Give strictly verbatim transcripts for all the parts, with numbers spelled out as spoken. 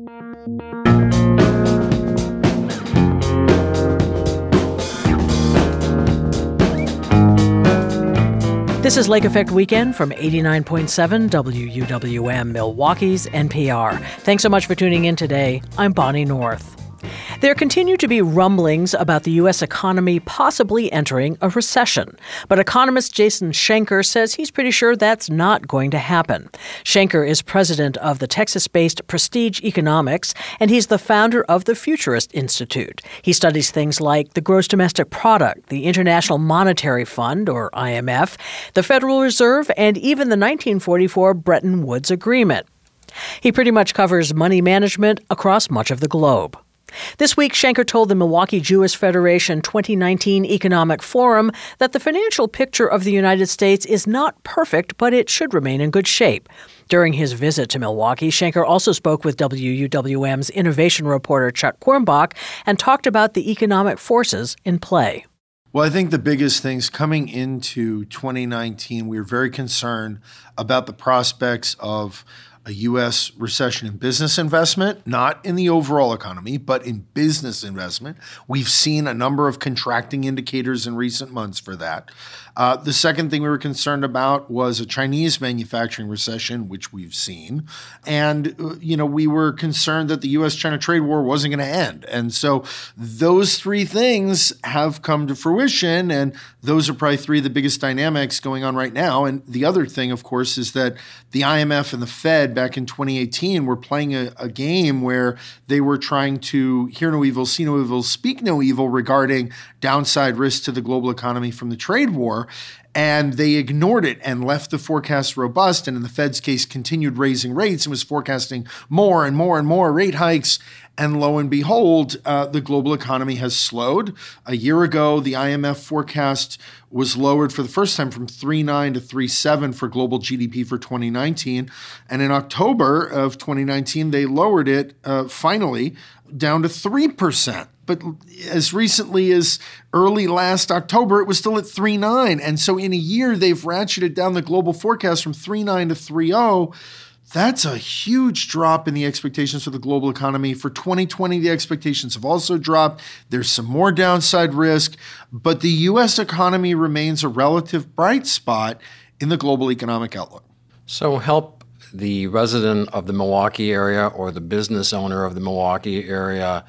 This is Lake Effect Weekend from eighty-nine point seven W U W M, Milwaukee's N P R. Thanks so much for tuning in today. I'm Bonnie North. There continue to be rumblings about the U S economy possibly entering a recession, but economist Jason Schenker says he's pretty sure that's not going to happen. Schenker is president of the Texas-based Prestige Economics, and he's the founder of the Futurist Institute. He studies things like the gross domestic product, the International Monetary Fund, or I M F, the Federal Reserve, and even the nineteen forty-four Bretton Woods Agreement. He pretty much covers money management across much of the globe. This week, Schenker told the Milwaukee Jewish Federation twenty nineteen Economic Forum that the financial picture of the United States is not perfect, but it should remain in good shape. During his visit to Milwaukee, Schenker also spoke with W U W M's innovation reporter Chuck Quirmbach and talked about the economic forces in play. Well, I think the biggest things coming into twenty nineteen, we were very concerned about the prospects of a U S recession in business investment, not in the overall economy, but in business investment. We've seen a number of contracting indicators in recent months for that. Uh, the second thing we were concerned about was a Chinese manufacturing recession, which we've seen. And, uh, you know, we were concerned that the U S China trade war wasn't going to end. And so those three things have come to fruition, and those are probably three of the biggest dynamics going on right now. And the other thing, of course, is that the I M F and the Fed back in twenty eighteen were playing a, a game where they were trying to hear no evil, see no evil, speak no evil regarding downside risks to the global economy from the trade war. And they ignored it and left the forecast robust, and in the Fed's case, continued raising rates and was forecasting more and more and more rate hikes. And lo and behold, uh, the global economy has slowed. A year ago, the I M F forecast was lowered for the first time from three point nine to three point seven for global G D P for twenty nineteen. And in October of twenty nineteen, they lowered it uh, finally down to three percent. But as recently as early last October, it was still at three point nine. And so in a year, they've ratcheted down the global forecast from three point nine to three point zero. That's a huge drop in the expectations for the global economy. For twenty twenty, the expectations have also dropped. There's some more downside risk, but the U S economy remains a relative bright spot in the global economic outlook. So help the resident of the Milwaukee area or the business owner of the Milwaukee area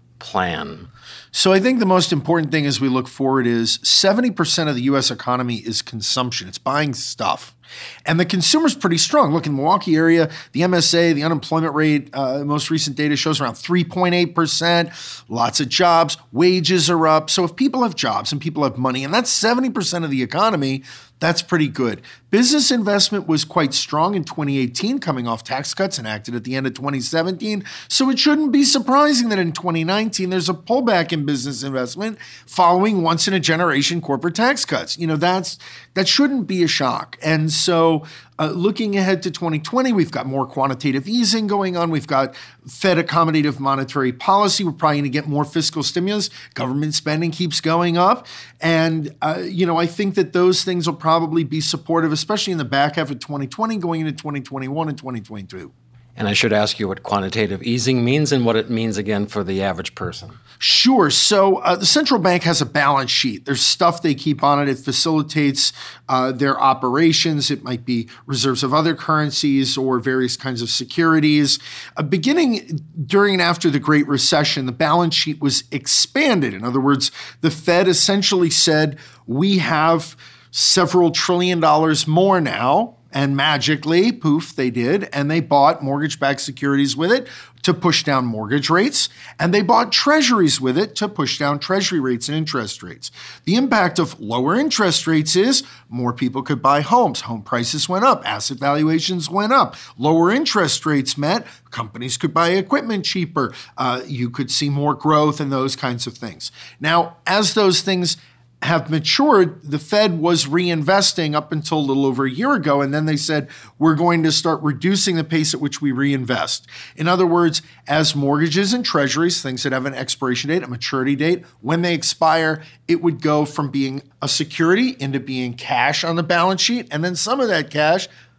plan. So I think the most important thing as we look forward is seventy percent of the U S economy is consumption. It's buying stuff. And the consumer's pretty strong. Look, in the Milwaukee area, the M S A, the unemployment rate, uh, most recent data shows around three point eight percent. Lots of jobs. Wages are up. So if people have jobs and people have money, and that's seventy percent of the economy, that's pretty good. Business investment was quite strong in twenty eighteen, coming off tax cuts enacted at the end of twenty seventeen. So it shouldn't be surprising that in twenty nineteen, there's a pullback in business investment following once-in-a-generation corporate tax cuts. You know, that's that shouldn't be a shock. And so uh, looking ahead to twenty twenty, we've got more quantitative easing going on. We've got Fed accommodative monetary policy. We're probably going to get more fiscal stimulus. Government spending keeps going up. And, uh, you know, I think that those things will probably be supportive, especially in the back half of twenty twenty, going into twenty twenty-one and twenty twenty-two. And I should ask you what quantitative easing means and what it means again for the average person. Sure. So uh, the central bank has a balance sheet. There's stuff they keep on it. It facilitates uh, their operations. It might be reserves of other currencies or various kinds of securities. Uh, beginning during and after the Great Recession, the balance sheet was expanded. In other words, the Fed essentially said, we have several trillion dollars more now. And magically, poof, they did. And they bought mortgage-backed securities with it to push down mortgage rates. And they bought treasuries with it to push down treasury rates and interest rates. The impact of lower interest rates is more people could buy homes. Home prices went up. Asset valuations went up. Lower interest rates meant companies could buy equipment cheaper. Uh, you could see more growth and those kinds of things. Now, as those things have matured, the Fed was reinvesting up until a little over a year ago, and then they said, we're going to start reducing the pace at which we reinvest. In other words, as mortgages and treasuries, things that have an expiration date, a maturity date, when they expire, it would go from being a security into being cash on the balance sheet, and then some of that cash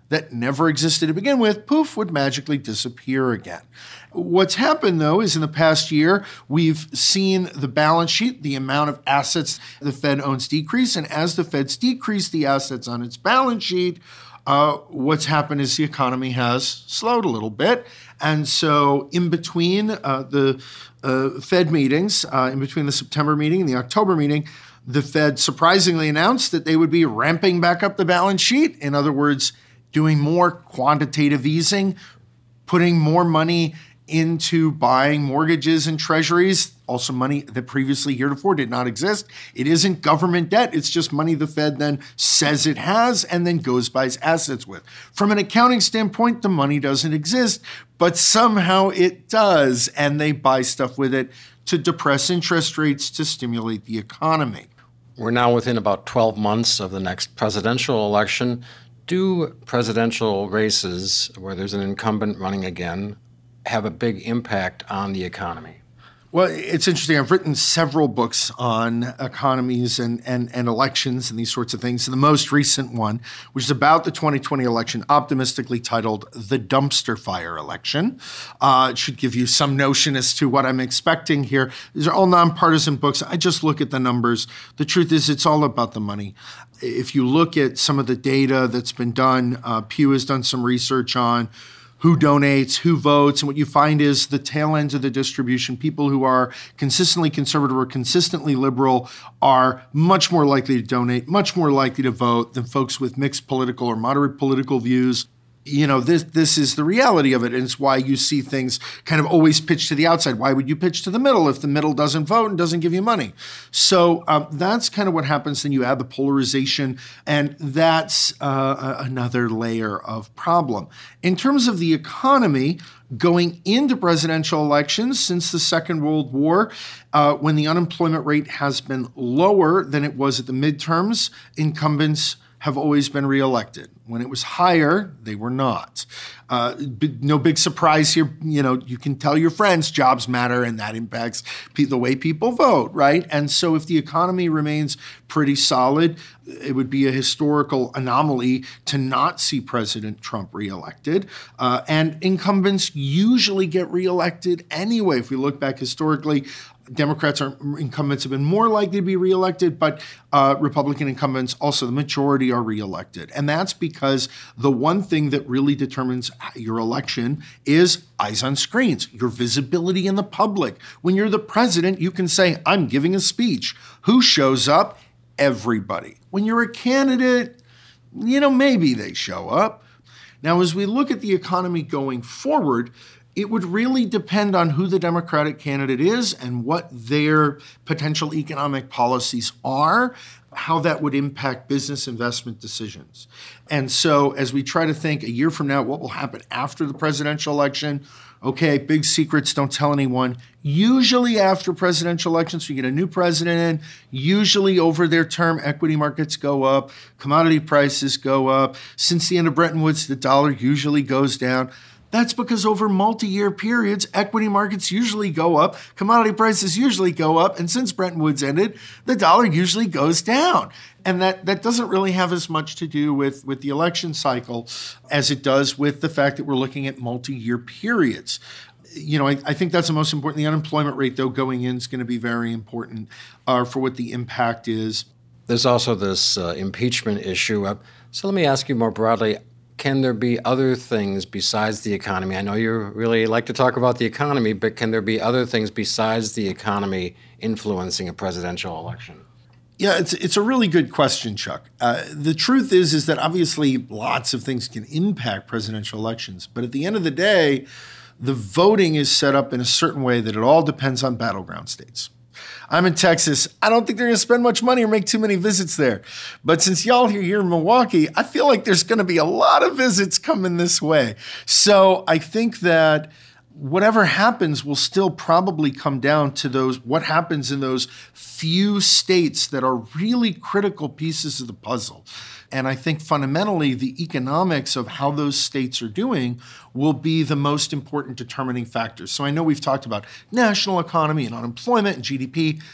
that never existed to begin with, poof, would magically disappear again. What's happened, though, is in the past year, we've seen the balance sheet, the amount of assets the Fed owns decrease. And as the Fed's decreased the assets on its balance sheet, uh, what's happened is the economy has slowed a little bit. And so in between uh, the uh, Fed meetings, uh, in between the September meeting and the October meeting, the Fed surprisingly announced that they would be ramping back up the balance sheet. In other words, doing more quantitative easing, putting more money into buying mortgages and treasuries, also money that previously heretofore did not exist. It isn't government debt. It's just money the Fed then says it has and then goes buys assets with. From an accounting standpoint, the money doesn't exist, but somehow it does, and they buy stuff with it to depress interest rates to stimulate the economy. We're now within about twelve months of the next presidential election. Do presidential races, where there's an incumbent running again, have a big impact on the economy? Well, it's interesting. I've written several books on economies and, and, and elections and these sorts of things. And the most recent one, which is about the twenty twenty election, optimistically titled The Dumpster Fire Election. Uh, it should give you some notion as to what I'm expecting here. These are all nonpartisan books. I just look at the numbers. The truth is, it's all about the money. If you look at some of the data that's been done, uh, Pew has done some research on who donates, who votes, and what you find is the tail ends of the distribution, people who are consistently conservative or consistently liberal are much more likely to donate, much more likely to vote than folks with mixed political or moderate political views. You know, this this is the reality of it, and it's why you see things kind of always pitched to the outside. Why would you pitch to the middle if the middle doesn't vote and doesn't give you money? So um, that's kind of what happens. Then you add the polarization, and that's uh, another layer of problem. In terms of the economy, going into presidential elections since the Second World War, uh, when the unemployment rate has been lower than it was at the midterms, incumbents have always been reelected. When it was higher, they were not. Uh, b- no big surprise here. You know, you can tell your friends jobs matter, and that impacts pe- the way people vote, right? And so if the economy remains pretty solid, it would be a historical anomaly to not see President Trump reelected. Uh, and incumbents usually get reelected anyway. If we look back historically, Democrats are incumbents have been more likely to be reelected, but uh, Republican incumbents, also the majority, are reelected. And that's because the one thing that really determines your election is eyes on screens, your visibility in the public. When you're the president, you can say, I'm giving a speech. Who shows up? Everybody. When you're a candidate, you know, maybe they show up. Now, as we look at the economy going forward, it would really depend on who the Democratic candidate is and what their potential economic policies are, how that would impact business investment decisions. And so as we try to think a year from now, what will happen after the presidential election? Okay, big secrets, don't tell anyone. Usually after presidential elections, we get a new president in. Usually over their term, equity markets go up, commodity prices go up. Since the end of Bretton Woods, the dollar usually goes down. That's because over multi-year periods, equity markets usually go up, commodity prices usually go up, and since Bretton Woods ended, the dollar usually goes down. And that, that doesn't really have as much to do with, with the election cycle as it does with the fact that we're looking at multi-year periods. You know, I, I think that's the most important. The unemployment rate, though, going in is going to be very important uh, for what the impact is. There's also this uh, impeachment issue. Uh, so let me ask you more broadly, can there be other things besides the economy? I know you really like to talk about the economy, but can there be other things besides the economy influencing a presidential election? Yeah, it's it's a really good question, Chuck. Uh, the truth is, is that obviously lots of things can impact presidential elections, but at the end of the day, the voting is set up in a certain way that it all depends on battleground states. I'm in Texas. I don't think they're going to spend much money or make too many visits there. But since y'all are here in Milwaukee, I feel like there's going to be a lot of visits coming this way. So I think that whatever happens will still probably come down to those, what happens in those few states that are really critical pieces of the puzzle. And I think fundamentally the economics of how those states are doing will be the most important determining factors. So I know we've talked about national economy and unemployment and G D P.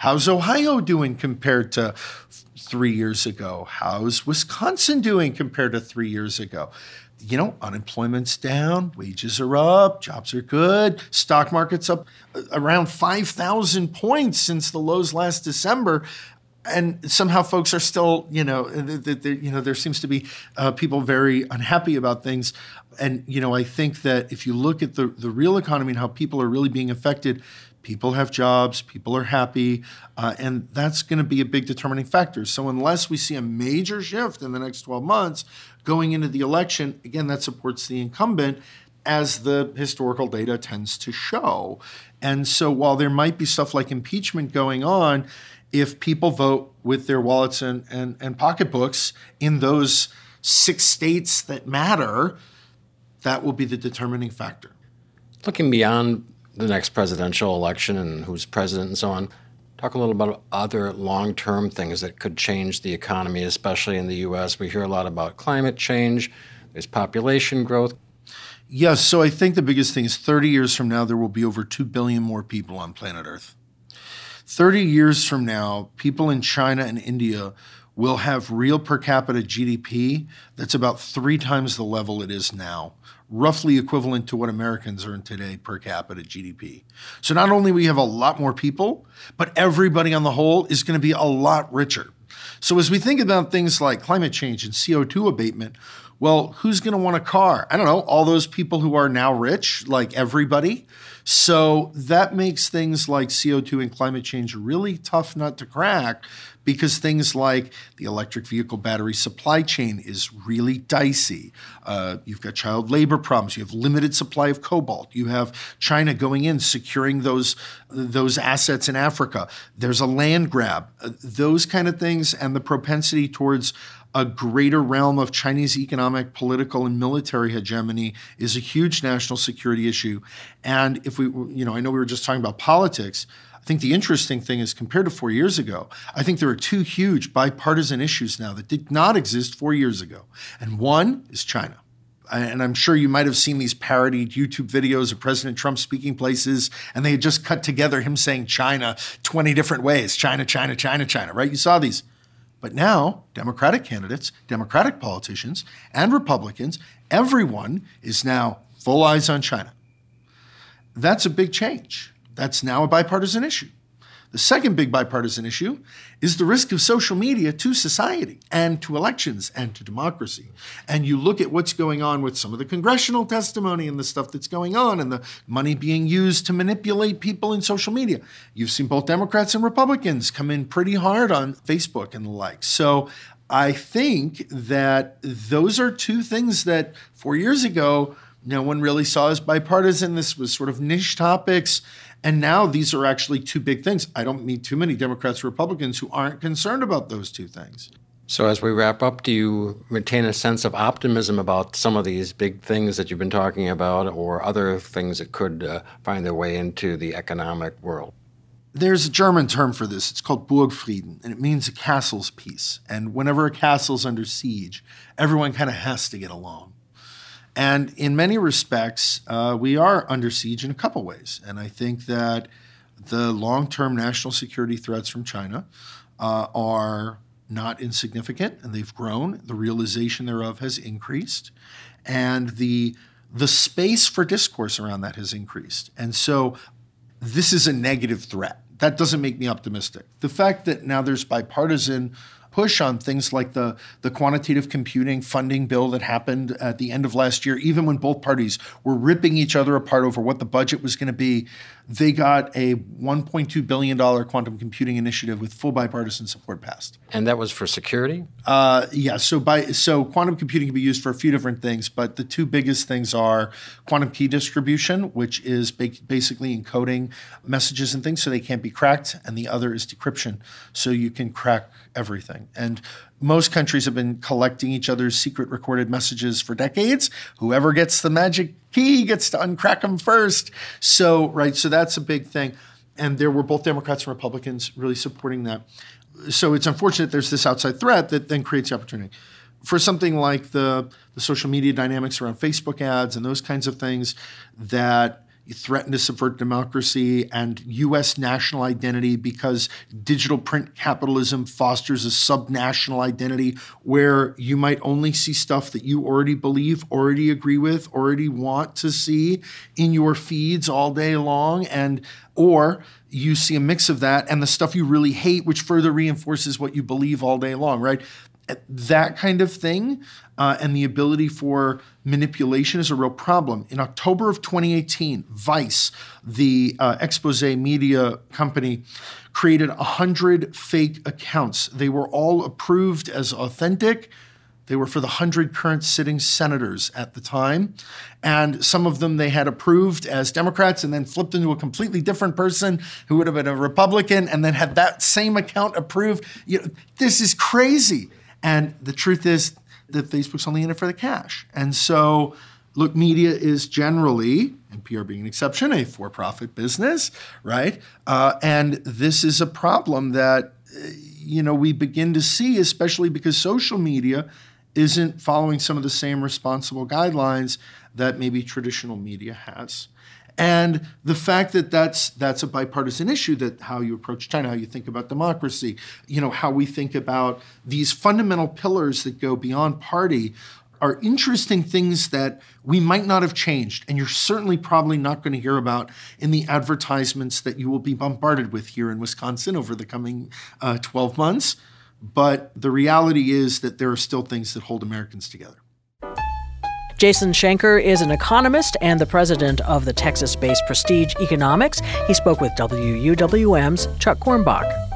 How's Ohio doing compared to three years ago? How's Wisconsin doing compared to three years ago? You know, unemployment's down, wages are up, jobs are good, stock market's up around five thousand points since the lows last December. And somehow folks are still, you know, you know, there seems to be uh, people very unhappy about things. And, you know, I think that if you look at the, the real economy and how people are really being affected, people have jobs, people are happy, uh, and that's going to be a big determining factor. So unless we see a major shift in the next twelve months going into the election, again, that supports the incumbent, as the historical data tends to show. And so while there might be stuff like impeachment going on, if people vote with their wallets and, and, and pocketbooks in those six states that matter, that will be the determining factor. Looking beyond the next presidential election and who's president and so on, talk a little about other long-term things that could change the economy, especially in the U S. We hear a lot about climate change. There's population growth. Yes, so I think the biggest thing is thirty years from now, there will be over two billion more people on planet Earth. thirty years from now, people in China and India will have real per capita G D P that's about three times the level it is now, roughly equivalent to what Americans earn today per capita G D P. So not only we have a lot more people, but everybody on the whole is going to be a lot richer. So as we think about things like climate change and C O two abatement, well, who's going to want a car? I don't know, all those people who are now rich, like everybody. So that makes things like C O two and climate change a really tough nut to crack, because things like the electric vehicle battery supply chain is really dicey. Uh, you've got child labor problems. You have limited supply of cobalt. You have China going in, securing those, those assets in Africa. There's a land grab. Uh, those kind of things, and the propensity towards a greater realm of Chinese economic, political, and military hegemony is a huge national security issue. And if we, you know, I know we were just talking about politics. I think the interesting thing is, compared to four years ago, I think there are two huge bipartisan issues now that did not exist four years ago. And one is China. And I'm sure you might have seen these parodied YouTube videos of President Trump speaking places, and they had just cut together him saying China twenty different ways. China, China, China, China, right? You saw these. But now, Democratic candidates, Democratic politicians, and Republicans, everyone is now full eyes on China. That's a big change. That's now a bipartisan issue. The second big bipartisan issue is the risk of social media to society and to elections and to democracy. And you look at what's going on with some of the congressional testimony and the stuff that's going on and the money being used to manipulate people in social media. You've seen both Democrats and Republicans come in pretty hard on Facebook and the like. So I think that those are two things that four years ago, no one really saw as bipartisan. This was sort of niche topics. And now these are actually two big things. I don't meet too many Democrats or Republicans who aren't concerned about those two things. So as we wrap up, do you retain a sense of optimism about some of these big things that you've been talking about, or other things that could uh, find their way into the economic world? There's a German term for this. It's called Burgfrieden, and it means a castle's peace. And whenever a castle's under siege, everyone kind of has to get along. And in many respects, uh, we are under siege in a couple ways. And I think that the long-term national security threats from China uh, are not insignificant, and they've grown. The realization thereof has increased, and the the space for discourse around that has increased. And so this is a negative threat. That doesn't make me optimistic. The fact that now there's bipartisan push on things like the, the quantitative computing funding bill that happened at the end of last year, even when both parties were ripping each other apart over what the budget was going to be, they got a one point two billion dollars quantum computing initiative with full bipartisan support passed. And that was for security? Uh, yeah, so by so quantum computing can be used for a few different things, but the two biggest things are quantum key distribution, which is ba- basically encoding messages and things so they can't be cracked, and the other is decryption, so you can crack everything. And most countries have been collecting each other's secret recorded messages for decades. Whoever gets the magic key gets to uncrack them first. So, right, so that's a big thing. And there were both Democrats and Republicans really supporting that. So it's unfortunate there's this outside threat that then creates the opportunity. For something like the, the social media dynamics around Facebook ads and those kinds of things that, You threaten to subvert democracy and U S national identity because digital print capitalism fosters a subnational identity where you might only see stuff that you already believe, already agree with, already want to see in your feeds all day long, and or you see a mix of that and the stuff you really hate, which further reinforces what you believe all day long, right? That kind of thing uh, and the ability for manipulation is a real problem. In October of twenty eighteen, Vice, the uh, expose media company, created one hundred fake accounts. They were all approved as authentic. They were for the one hundred current sitting senators at the time. And some of them they had approved as Democrats and then flipped into a completely different person who would have been a Republican and then had that same account approved. You know, this is crazy. And the truth is that Facebook's only in it for the cash. And so, look, media is generally, N P R being an exception, a for-profit business, right? Uh, and this is a problem that, you know, we begin to see, especially because social media isn't following some of the same responsible guidelines that maybe traditional media has. And the fact that that's that's a bipartisan issue, that how you approach China, how you think about democracy, you know, how we think about these fundamental pillars that go beyond party are interesting things that we might not have changed. And you're certainly probably not going to hear about in the advertisements that you will be bombarded with here in Wisconsin over the coming uh, twelve months. But the reality is that there are still things that hold Americans together. Jason Schenker is an economist and the president of the Texas-based Prestige Economics. He spoke with W U W M's Chuck Quirmbach.